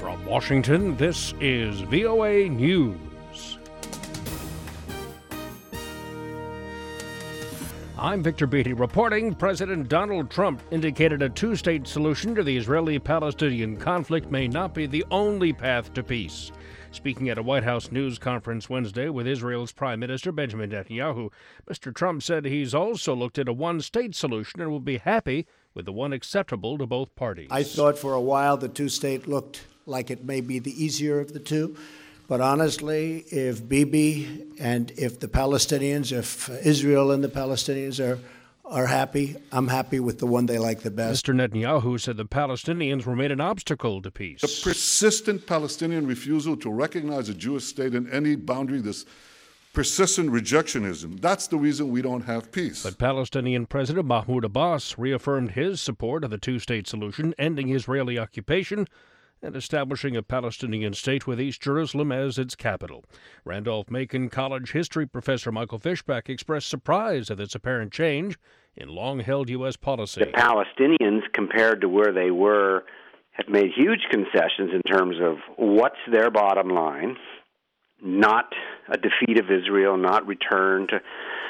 From Washington, this is VOA News. I'm Victor Beatty reporting. President Donald Trump indicated a two-state solution to the Israeli-Palestinian conflict may not be the only path to peace. Speaking at a White House news conference Wednesday with Israel's Prime Minister Benjamin Netanyahu, Mr. Trump said he's also looked at a one-state solution and will be happy with the one acceptable to both parties. I thought for a while the two-state looked like it may be the easier of the two. But honestly, if Bibi and if the Palestinians, if Israel and the Palestinians are happy, I'm happy with the one they like the best. Mr. Netanyahu said the Palestinians remain an obstacle to peace. The persistent Palestinian refusal to recognize a Jewish state in any boundary, this persistent rejectionism, that's the reason we don't have peace. But Palestinian President Mahmoud Abbas reaffirmed his support of the two-state solution, ending Israeli occupation and establishing a Palestinian state with East Jerusalem as its capital. Randolph-Macon College history professor Michael Fishback expressed surprise at this apparent change in long-held U.S. policy. The Palestinians, compared to where they were, have made huge concessions in terms of what's their bottom line, not a defeat of Israel, not return to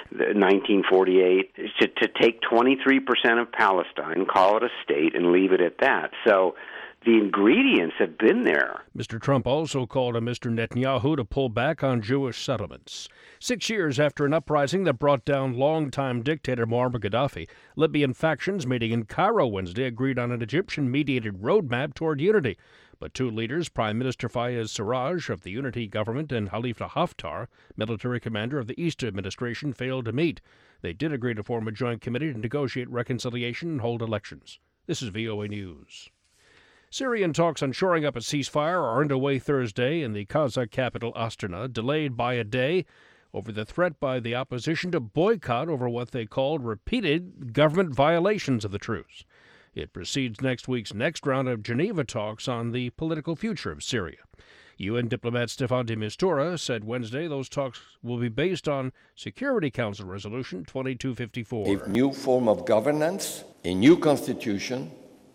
1948, to take 23% of Palestine, call it a state, and leave it at that. So the ingredients have been there. Mr. Trump also called on Mr. Netanyahu to pull back on Jewish settlements. 6 years after an uprising that brought down longtime dictator Muammar Gaddafi, Libyan factions meeting in Cairo Wednesday agreed on an Egyptian-mediated roadmap toward unity. But two leaders, Prime Minister Fayez Sarraj of the Unity Government and Khalifa Haftar, military commander of the East administration, failed to meet. They did agree to form a joint committee to negotiate reconciliation and hold elections. This is VOA News. Syrian talks on shoring up a ceasefire are underway Thursday in the Kazakh capital Astana, delayed by a day over the threat by the opposition to boycott over what they called repeated government violations of the truce. It precedes next week's next round of Geneva talks on the political future of Syria. UN diplomat Staffan de Mistura said Wednesday those talks will be based on Security Council Resolution 2254. A new form of governance, a new constitution,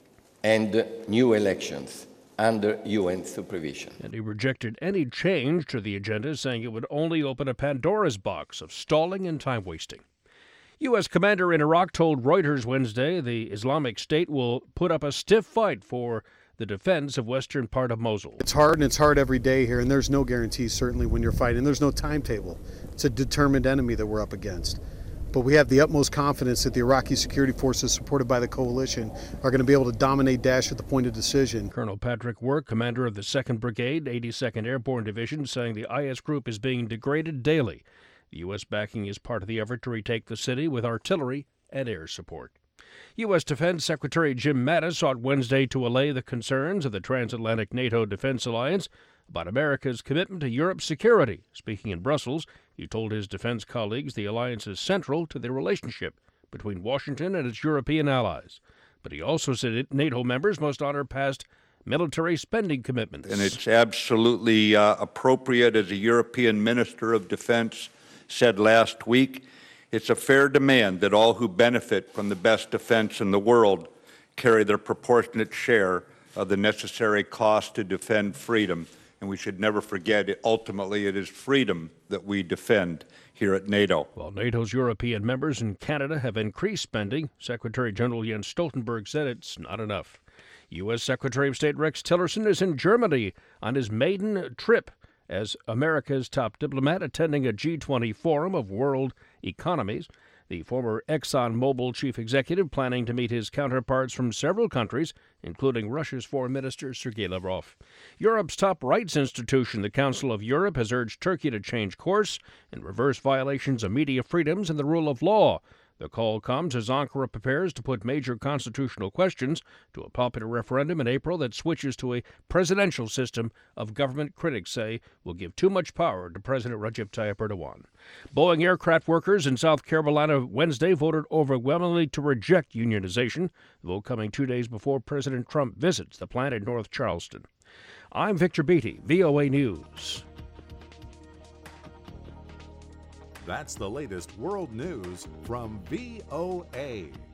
and new elections under UN supervision. And he rejected any change to the agenda, saying it would only open a Pandora's box of stalling and time wasting. U.S. commander in Iraq told Reuters Wednesday the Islamic State will put up a stiff fight for the defense of western part of Mosul. It's hard, and it's hard every day here, and there's no guarantees, certainly, when you're fighting. There's no timetable. It's a determined enemy that we're up against. But we have the utmost confidence that the Iraqi security forces, supported by the coalition, are going to be able to dominate Daesh at the point of decision. Colonel Patrick Work, commander of the 2nd Brigade, 82nd Airborne Division, saying the IS group is being degraded daily. The U.S. backing is part of the effort to retake the city with artillery and air support. U.S. Defense Secretary Jim Mattis sought Wednesday to allay the concerns of the transatlantic NATO defense alliance about America's commitment to Europe's security. Speaking in Brussels, he told his defense colleagues the alliance is central to the relationship between Washington and its European allies. But he also said NATO members must honor past military spending commitments. And it's absolutely appropriate, as a European Minister of Defense said last week, it's a fair demand that all who benefit from the best defense in the world carry their proportionate share of the necessary cost to defend freedom. And we should never forget, ultimately, it is freedom that we defend here at NATO. While NATO's European members and Canada have increased spending, Secretary General Jens Stoltenberg said it's not enough. U.S. Secretary of State Rex Tillerson is in Germany on his maiden trip as America's top diplomat, attending a G20 forum of world economies. The former ExxonMobil chief executive planning to meet his counterparts from several countries, including Russia's Foreign Minister Sergei Lavrov. Europe's top rights institution, the Council of Europe, has urged Turkey to change course and reverse violations of media freedoms and the rule of law. The call comes as Ankara prepares to put major constitutional questions to a popular referendum in April that switches to a presidential system of government critics say will give too much power to President Recep Tayyip Erdogan. Boeing aircraft workers in South Carolina Wednesday voted overwhelmingly to reject unionization, the vote coming 2 days before President Trump visits the plant in North Charleston. I'm Victor Beatty, VOA News. That's the latest world news from VOA.